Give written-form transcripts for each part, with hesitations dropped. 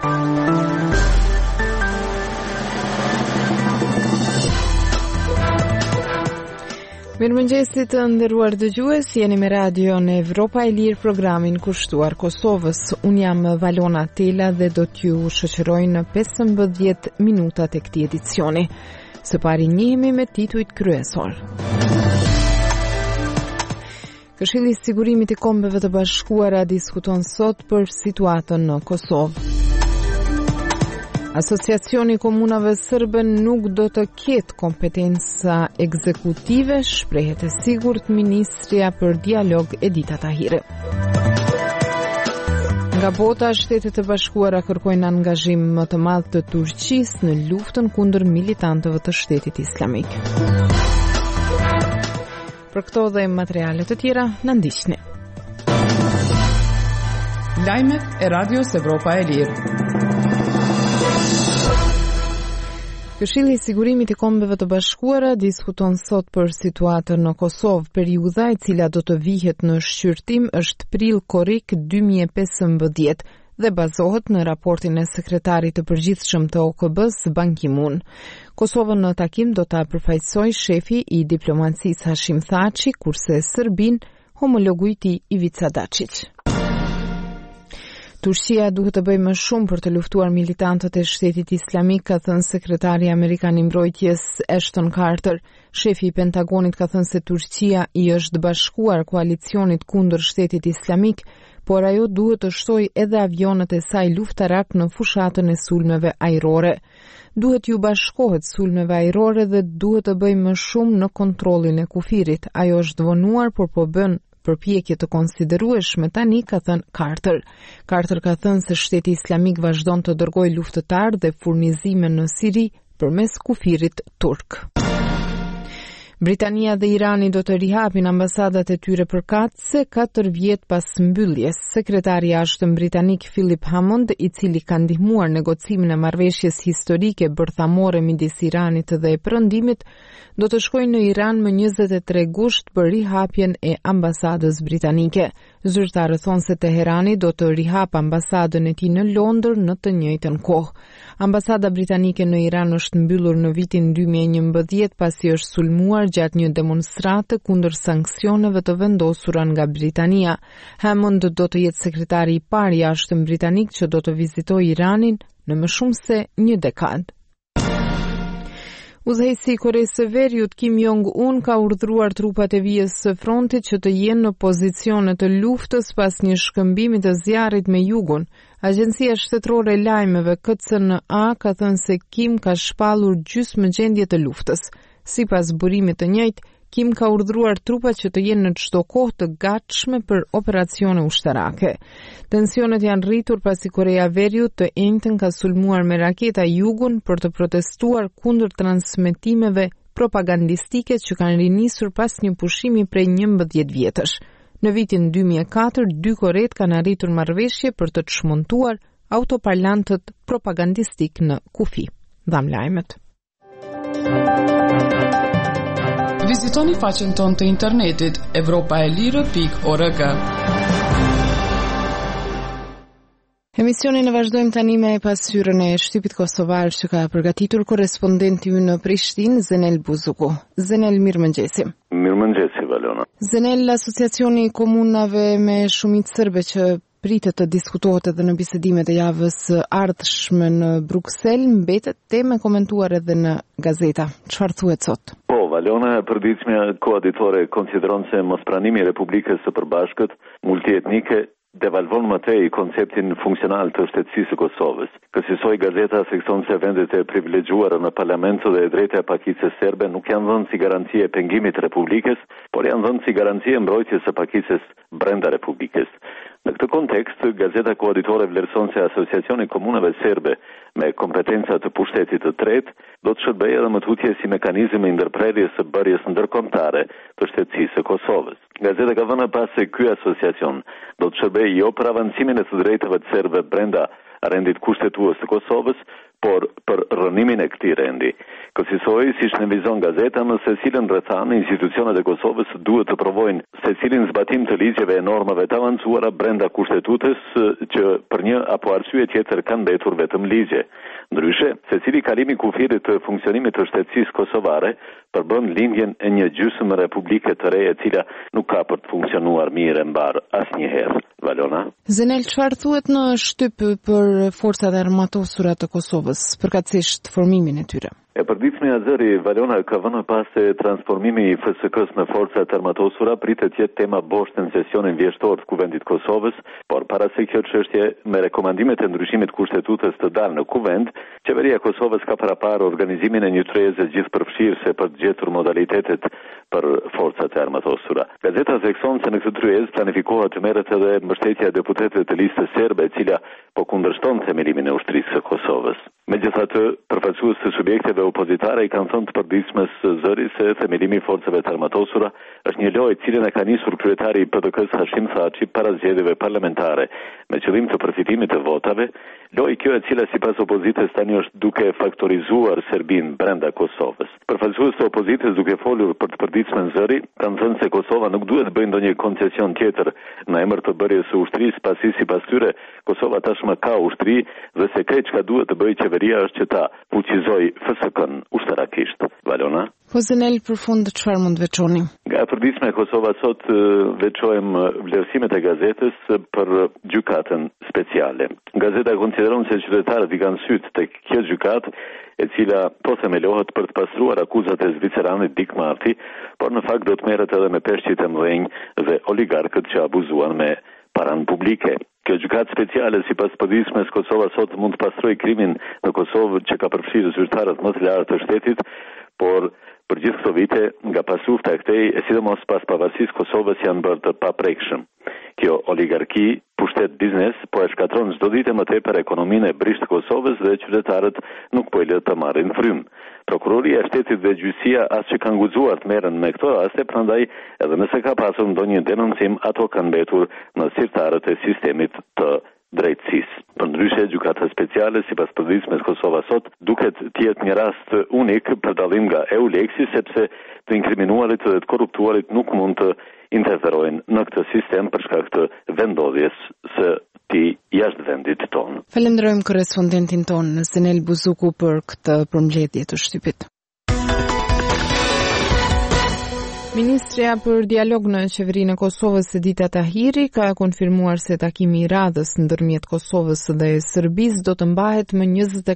Mirëmëngjesit të nderuar dëgjues, jeni me Radio në Evropa e Lirë, programin kushtuar Kosovës. Unë jam Valona Tela dhe do t'ju shoqëroj në 15 minutat e këtij edicioni. Së pari njihemi me titujt kryesor. Këshilli i Sigurimit i Kombeve të Bashkuara diskuton sot për situatën në Kosovë. Asociacioni Komunave Sërbe nuk do të ketë kompetenca ekzekutive, shprehet e sigurt Ministria për Dialog Edita Tahiri. Nga bota, Shtetet e Bashkuara kërkojnë angazhim më të madh të Turqisë në luftën kundër militantëve të Shtetit Islamik. Për këto dhe materiale të tjera, na ndiqni. Lajmet e Radios Evropa e Lirë. Këshilli i Sigurimit i Kombeve të Bashkuara diskuton sot për situatën në Kosovë. Periudha e cila do të vihet në shqyrtim është prill-korrik 2015 dhe bazohet në raportin e sekretarit të përgjithshëm të OKB-s Ban Ki-moon. Kosovën në takim do ta përfaqësojë shefi i diplomacisë Hashim Thaçi, kurse Serbin homologu i tij Ivica Dačić. Turqia duhet të bëjë më shumë për të luftuar militantët e Shtetit Islamik, ka thënë sekretari amerikan i mbrojtjes Ashton Carter. Shefi i Pentagonit ka thënë se Turqia i është bashkuar koalicionit kundër Shtetit Islamik, por ajo duhet të shtojë edhe avionët e saj luftarak në fushatën e sulmeve ajrore. Duhet ju bashkohet sulmeve ajrore dhe duhet të bëjë më shumë në kontrollin e kufirit. Ajo është vonuar, por po bën përpjekje të konsiderueshme tani, ka thënë Carter. Carter ka thënë se Shteti Islamik vazhdon të dërgojë luftëtar dhe furnizime në Siri përmes kufirit turk. Britania dhe Irani do të rihapin ambasadat e tyre përkatëse 4 vjet pas mbylljes. Sekretari i jashtëm britanik Philip Hammond, i cili ka ndihmuar negocimin e marrëveshjes historike bërthamore midis Iranit dhe e Perëndimit, do të shkojnë në Iran më 23 gusht për rihapjen e ambasadës britanike. Zyrtarët thonë se Teherani do të rihap ambasadën e tij në Londër në të njëjtën kohë. Ambasada britanike në Iran është mbyllur në vitin 2011 pasi është sulmuar gjatë një demonstrate kundër sanksioneve të vendosura nga Britania. Hammond do të jetë sekretari i parë i jashtëm britanik që do të vizitojë Iranin në më shumë se një dekadë. Udhëheqësi i Koreas së Veriut Kim Jong-un ka urdhëruar trupat e vijës së frontit që të jenë në pozicione të luftës pas një shkëmbimi të zjarrit me jugun. Agjencia shtetërore e lajmeve KCNA ka thënë se Kim ka shpallur gjysmë gjendje të luftës. Sipas burimit të njëjtë, Kim ka urdhëruar trupat që të jenë në çdo kohë të gatshme për operacione ushtarake. Tensionet janë rritur pasi Korea e Veriut të njëjtën ka sulmuar me raketa jugun për të protestuar kundër transmetimeve propagandistike që kanë rinisur pas një pushimi prej 11 vjetësh. Në vitin 2004, 2 Koret kanë arritur marrëveshje për të çmontuar autoparlantët propagandistik në kufi. Dham lajmet. Vizitoni faqen tonë të internetit evropaelire.org. Emisionin e vazhdojmë tani me pasqyrën e shtypit kosovar që ka përgatitur korrespondenti ynë në Prishtinë, Zenel Buzuku. Zenel, mirëmëngjesi. Mirëmëngjesi, Valona. Zenel, Asociacioni i Komunave me Shumicë Sërbe që pritet të diskutohet edhe në bisedimet e javës ardhshme në Bruksel, mbetet temë komentuar edhe në gazeta. Çfarë thuhet sot? Valona, e përditshmja koaditore konsideron se mospranimi i Republikës së Përbashkët multietnike devalvon më tej konceptin funksional të shtetësisë së Kosovës. Kësaj gazeta sekson se vendet e privilegjuara në parlament dhe e drejta e pakicës serbe nuk janë dhënë si garanci e pengimit të Republikës, por janë dhënë si garanci e mbrojtjes së pakicës brenda Republikës. Në këtë kontekst, gazeta koaditore vlerëson se Asociacioni i Komunave Serbe me kompetenca të pushtetit të tretë do të shërbejë edhe më tutje si mekanizëm i ndërprerjes së bërjes ndërkombëtare të shtetësisë së Kosovës. Gazeta ka vënë pas se ky asociacion do të shërbejë jo për avancimin e të drejtave të serbëve brenda rendit kushtetues të Kosovës, por për rënimin e këtij rendi. Kësaj, siç në vizon gazeta, në secilën rrethanë institucionet e Kosovës duhet të provojnë secilin zbatim të ligjeve e normave të avancuara brenda kushtetutës që për një apo arsye tjetër kanë mbetur vetëm ligje. Ndryshe, secili kalim i kufirit të funksionimit të shtetësisë kosovare përbën lindjen e një gjysmë republike të re e cila nuk ka për të funksionuar mirë e mbar asnjëherë. Valona. Zenel, çfarë thuhet në shtyp për forcat e armatosura të Kosovës, përkatësisht formimin e tyre? E përditshme Azeri, Valona ka vënë pas se transformimi i FSK-s në forcat armatosura pritet të jetë tema boshtë në sesionin vjeshtor të Kuvendit Kosovës, por para se kjo çështje me rekomandimet e ndryshimit kushtetutës të dalë në Kuvend, qeveria e Kosovës ka parapar organizimin e një tryeze gjithëpërfshirëse për të gjetur modalitetet për forcat e armatosura. Gazeta thekson se në këtë tryezë planifikohet të merret edhe mbështetja e deputetëve të listës serbe, e cila po kundërshton themelimin e ushtrisë së Kosovës. Megjithatë, përfaqësues të subjekteve opozitare i kanë thënë të përditshmes zëri se themelimi i forcave të armatosura është një lojë cilën e ka nisur kryetari i PDK-s Hashim Thaçi para zgjedhjeve parlamentare me qëllim të përfitimit të votave, lojë kjo e cila sipas opozitës tani është duke faktorizuar Serbinë brenda Kosovës. Përfaqësues të opozitës duke folur për të përditshmën zëri kanë thënë se Kosova nuk duhet të bëjë ndonjë koncesion tjetër në emër të bërjes së ushtrisë, pasi sipas tyre Kosova tashmë ka ushtri dhe se krejt çka duhet të bëjë qeveria është që ta fuqizoj FSK-n ushtrakisht. Valona. Po Zenel, për fund çfarë mund të veçoni? Nga përditshme e Kosova sot veçojmë vlerësimet e gazetës për gjykatën speciale. Gazeta konsideron se qytetarët i kanë syt tek kjo gjykatë, e cila po themelohet për të pastruar akuzat e zviceranit Dik Marti, por në fakt do të merret edhe me peshqit e mëdhenj dhe oligarkët që abuzuan me paran publike. Kjo gjykatë speciale, sipas përditshmes, Kosova sot mund të pastrojë krimin në Kosovë që ka përfshirë zyrtarët më të lartë të shtetit, por për gjithë këto vite, nga pasufta e këtej, e sidomos pas pavarësisë Kosovës janë bërë të paprekshëm. Kjo oligarki, pushtet biznes, po e shkatron çdo ditë më tepër ekonominë e brisht të Kosovës dhe qytetarët nuk po e lë të marrin frymë. Prokuroria e shtetit dhe gjyqësia as që kanë guxuar të merren me këto raste, prandaj edhe nëse ka pasur ndonjë denoncim, ato kanë mbetur në sirtarët e sistemit të drejtësisë. Përndryshe, gjykata speciale, sipas përditshmes Kosova sot, duket të jetë një rast unik për dallim nga EULEX-i, sepse të inkriminuarit dhe të korruptuarit nuk mund të interferojnë në këtë sistem për shkak të vendodhjes së tij jashtë vendit tonë. Falenderojmë korrespondentin tonë Zenel Buzuku për këtë përmbledhje të shtypit. Ministrja për dialog në qeverinë e Kosovës Edita Tahiri ka konfirmuar se takimi i radhës ndërmjet Kosovës dhe Serbisë do të mbahet më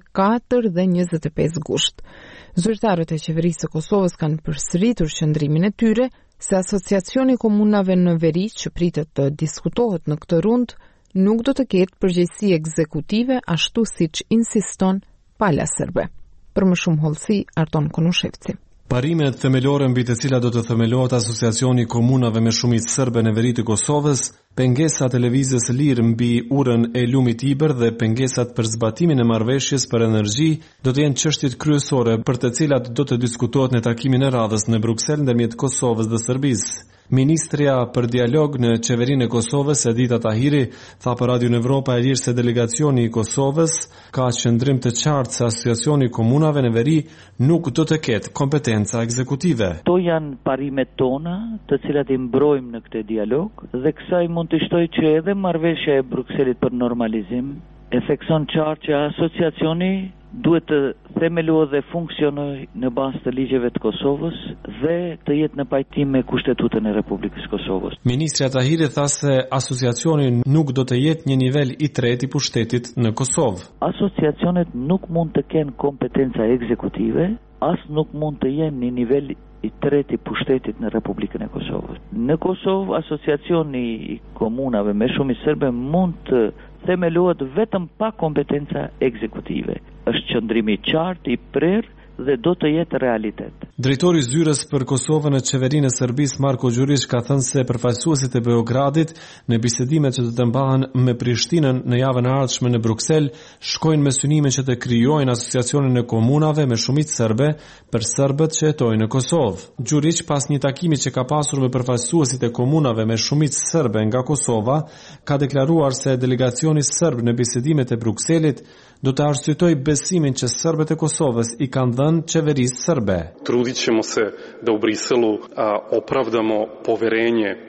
24 dhe 25 gusht. Zyrtarët e qeverisë së Kosovës kanë përsëritur qëndrimin e tyre se asociacioni komunave në veri që pritet të diskutohet në këtë rund nuk do të ketë përgjegjësi ekzekutive ashtu siç insiston Pala Serbe. Për më shumë hollësi, Arton Konushevci. Parimet themelore mbi të cilat do të themelohet asociacioni komunave me shumicë serbe në veri të Kosovës, pengesat e lëvizjes lirë mbi urën e lumit Iber dhe pengesat për zbatimin e marrëveshjes për energji do të jenë çështjet kryesore për të cilat do të diskutohet në takimin e radhës në Bruksel ndërmjet Kosovës dhe Serbisë. Ministrja për dialog në qeverinë e Kosovës, Edita Tahiri, tha për Radio Evropa e Lirë se delegacioni i Kosovës ka qëndrim të qartë se asociacioni komunave në veri nuk do të ketë kompetenca ekzekutive. To janë parimet tona, të cilat i mbrojmë në këtë dialog, dhe kësaj mund të shtoj që edhe marrëveshja e Brukselit për normalizim e thekson qartë që asociacioni duhet të themelohet dhe funksionoj në bazë të ligjeve të Kosovës dhe të jetë në pajtim me Kushtetutën e Republikës Kosovës. Ministrja Tahiri tha se asociacioni nuk do të jetë një nivel i tretë i pushtetit në Kosovë. Asociacionet nuk mund të kenë kompetenca ekzekutive, as nuk mund të jenë një nivel i tretë i pushtetit në Republikën e Kosovës. Në Kosovë, asociacioni i komunave me shumicë serbe mund të themelohet vetëm pa kompetenca ekzekutive. Është qëndrimi i qartë, i prerë dhe do të jetë realitet. Drejtori i zyrës për Kosovën në qeverinë e Serbisë Marko Gjurić ka thënë se përfaqësuesit e Beogradit në bisedimet që do të mbahen me Prishtinën në javën e ardhshme në Bruksel shkojnë me synimin që të krijojnë asociacionin e komunave me shumicë serbe për serbët që jetojnë në Kosovë. Gjurić, pas një takimi që ka pasur me përfaqësuesit e komunave me shumicë serbe nga Kosova, ka deklaruar se delegacioni serb në bisedimet e Brukselit do të arsyetoj besimin që serbët e Kosovës i kanë dhënë qeverisë serbe. Trudit ćemo se da u Briselu opravdamo poverenje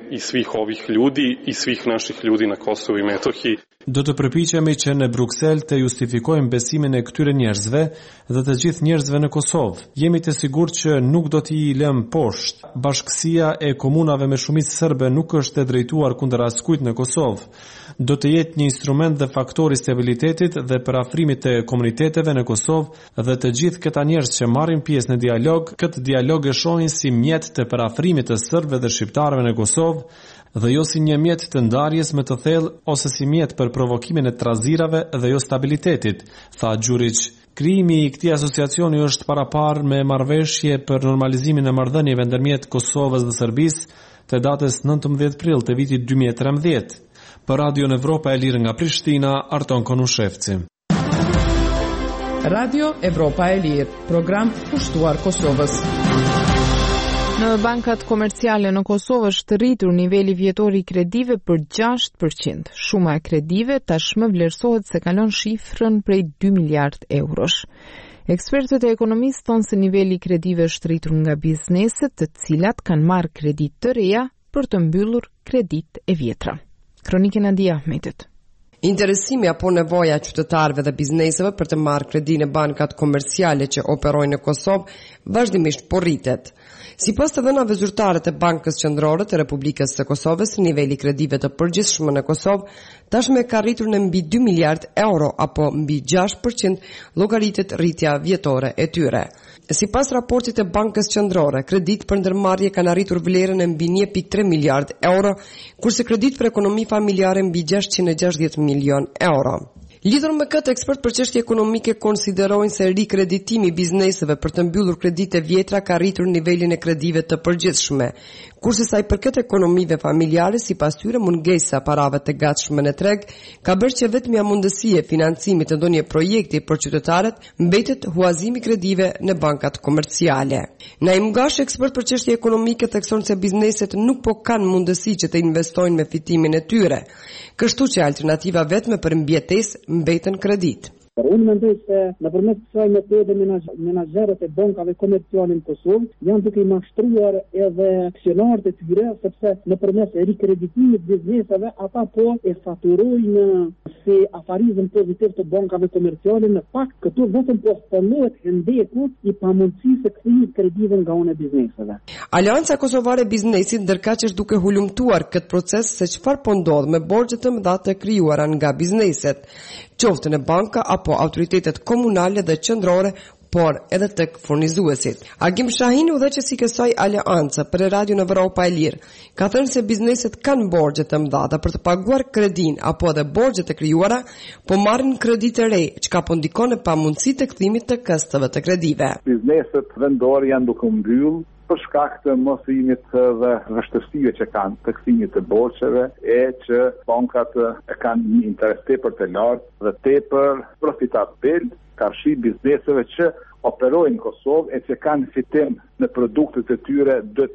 i svih ovih ljudi i svih naših ljudi na Kosovu i Metohiji. Do të përpiqemi që në Bruksel të justifikojmë besimin e këtyre njerëzve dhe të gjithë njerëzve në Kosovë. Jemi të sigurt që nuk do t'i lëm poshtë. Bashkësia e komunave me shumicë serbe nuk është e drejtuar kundër askujt në Kosovë. Do të jetë një instrument dhe faktor i stabilitetit dhe parafrimit të komuniteteve në Kosovë dhe të gjithë këta njerëz që marrin pjesë në dialog, këtë dialog e shohin si mjet të parafrimit të serbëve dhe shqiptarëve në Kosovë dhe jo si një mjet të ndarjes më të thellë ose si mjet për provokimin e trazirave dhe jo stabilitetit, tha Gjurić. Krijimi i këtij asociacioni është paraparë me marrëveshje për normalizimin e marrëdhënieve ndërmjet Kosovës dhe Serbisë të datës 19 prill të vitit 2013. Për Radio Evropa e Lirë nga Prishtina, Arton Konushevci. Radio Evropa e Lirë, program kushtuar Kosovës. Në bankat komerciale në Kosovë është rritur niveli vjetor i kredive për 6%. Shuma e kredive tashmë vlerësohet se kalon shifrën prej 2 miliard eurosh. Ekspertët e ekonomisë thonë se niveli i kredive është rritur nga bizneset të cilat kanë marrë kredit të reja për të mbyllur kredit e vjetra. Kronikën e Nadia Ahmetit. Interesimi apo nevoja e qytetarëve dhe bizneseve për të marrë kredi në bankat komerciale që operojnë në Kosovë vazhdimisht po rritet. Sipas të dhënave zyrtare të Bankës Qendrore të Republikës së Kosovës, niveli i kredive të përgjithshme në Kosovë tashmë ka rritur në mbi 2 miliard euro apo mbi 6% llogaritet rritja vjetore e tyre. Sipas raportit të Bankës Qendrore, kredit për ndërmarrje kanë arritur vlerën e mbi 1.3 miliard euro, kurse kredit për ekonomi familjare mbi 660 milion euro. Lidhur me këtë, ekspert për çështje ekonomike konsiderojnë se rikreditimi i bizneseve për të mbyllur kredite vjetra ka rritur nivelin e kredive të përgjithshme, kurse sa i përket ekonomive familjare, sipas tyre mungesa parave të gatshme në treg ka bërë që vetmja mundësi e financimit të ndonjë projekti për qytetarët mbetet huazimi kredive në bankat komerciale. Naim Gash, ekspert për çështje ekonomike, thekson se bizneset nuk po kanë mundësi që të investojnë me fitimin e tyre, kështu që alternativa vetme për mbjetesë mbeten kredit. Unë mendoj se nëpërmjet kësaj metode menaxherët e bankave komerciale në Kosovë janë duke i mashtruar edhe aksionarët e tyre, sepse nëpërmjet rikreditimit bizneseve ata po e faturojnë si afarizëm pozitiv të bankave komerciale. Në fakt këtu vetëm po shtyllohet ndeku i pamundësisë së kthimit kredive nga ana e bizneseve. Aleanca Kosovare e Biznesit ndërkaq është duke hulumtuar këtë proces se çfarë po ndodh me borxhet të mëdha të krijuara nga bizneset, qoftë në banka apo autoritetet komunale dhe qendrore, por edhe tek furnizuesit. Agim Shahin, udhëheqësi i kësaj aleance për Radio Evropa e Lirë, ka thënë se bizneset kanë borxhe të mëdha për të paguar kredin apo edhe borxhet e krijuara, po marrin kredi të re, çka po ndikon në pamundësi të kthimit të këstëve të kredive. Bizneset vendore janë duke mbyll për shkak të mosimit dhe vështirësive që kanë të kthimit të borxheve, e që bankat e kanë një interes tepër të lartë dhe tepër profitabil karshi bizneseve që operojnë në Kosovë e që kanë fitim në produktet e tyre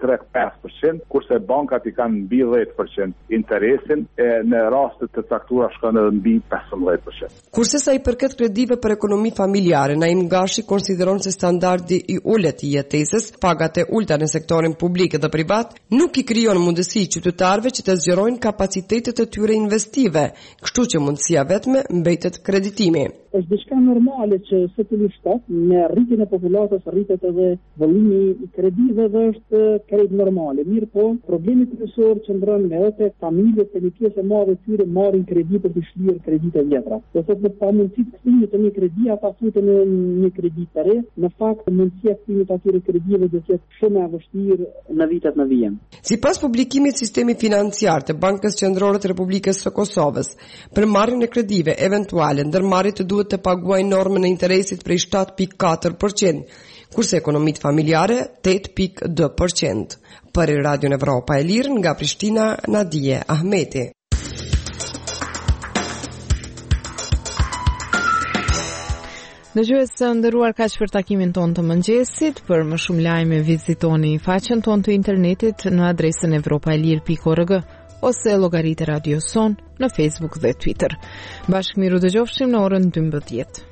2-3-5%, kurse bankat i kanë mbi 10% interesin, e në rastet të caktuara shkon edhe mbi 15%. Kurse sa i përket kredive për ekonomi familjare, Naim Gashi konsideron se standardi i ulët i jetesës, pagat e ulta në sektorin publik dhe privat, nuk i krijon mundësi qytetarëve që të zgjerojnë kapacitetet e tyre investive, kështu që mundësia vetme mbetet kreditimi. Është diçka normale që secili shtat me rritjen e populatës rritet edhe vëllimi i kredive dhe është kredi normale. Mirë po, problemi kryesor qëndron me ato familjet që një pjesë e madhe tyre marrin kredi për të shlyer kredite vjetra. Do thotë në pamundësi të kthimit të një kredi ata futen në një kredi të re, në fakt mundësia e kthimit të atyre kredive do të jetë shumë e vështirë në vitet në vijim. Sipas publikimit sistemi financiar të Bankës Qendrore të Republikës së Kosovës, për marrjen e kredive eventuale ndërmarrjet duhet të paguajnë normën e interesit prej 7.4%, kurse ekonomitë familjare 8.2%. Për Radio Evropa e Lirë nga Prishtina, Nadia Ahmeti. Dëgjues të nderuar, kaq për takimin ton të mëngjesit. Për më shumë lajme vizitoni faqen ton të internetit në adresën evropaelir.org ose llogaritë Radio Son në Facebook dhe Twitter. Bashkë miru dëgjofshim në orën 12.